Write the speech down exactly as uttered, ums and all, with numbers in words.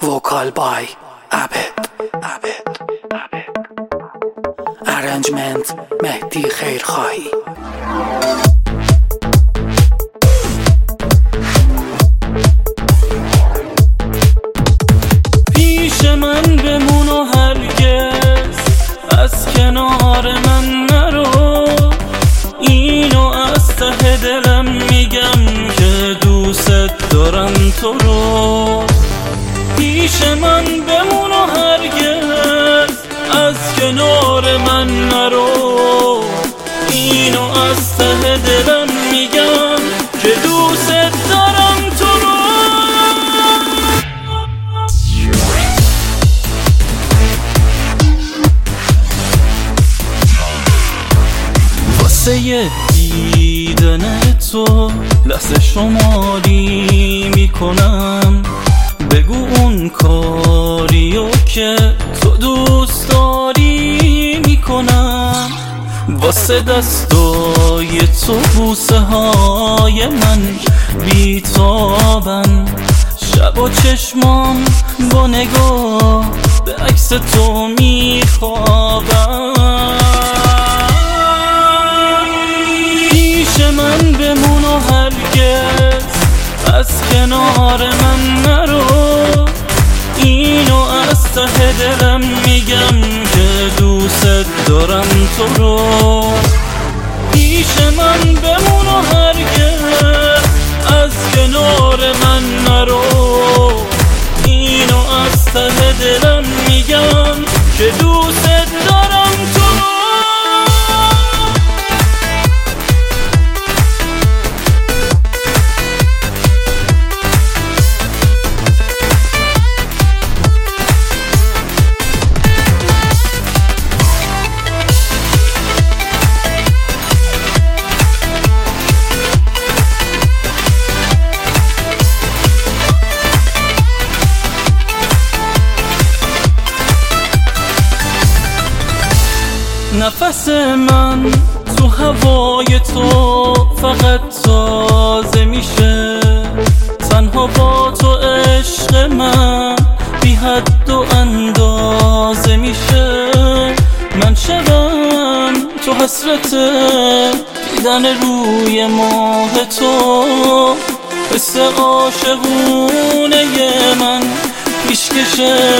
Vocal by Abed Arrangement مهدی خیرخواهی. پیش من بمون و هرگز از کنار من نرو، اینو از ته دلم میگم که دوست دارم تو رو. پیش من بمون و هرگز از کنار من نرو، اینو از ته دلم میگم که دوست دارم تو رو. واسه دیدن تو لحظه شماری میکنم، بگو اون کاریو که تو دوست داری میکنم. واسه دستای تو بوسه های من بیتابن، شب و چشمام با نگاه به عکس تو میخوابن. پیش من بمون و هرگز از کنار من نرو، اینو از ته دلم میگم که دوست دارم تو رو. پیش من بمون و هرگز از کنار من نرو، اینو از ته دلم میگم که دوست دارم تو رو. نفس من تو هوای تو فقط تازه میشه، تنها با تو عشق من بی حد و اندازه میشه. من شبم تو حسرت دیدن روی ماه تو، حس عاشقونه من پیشکش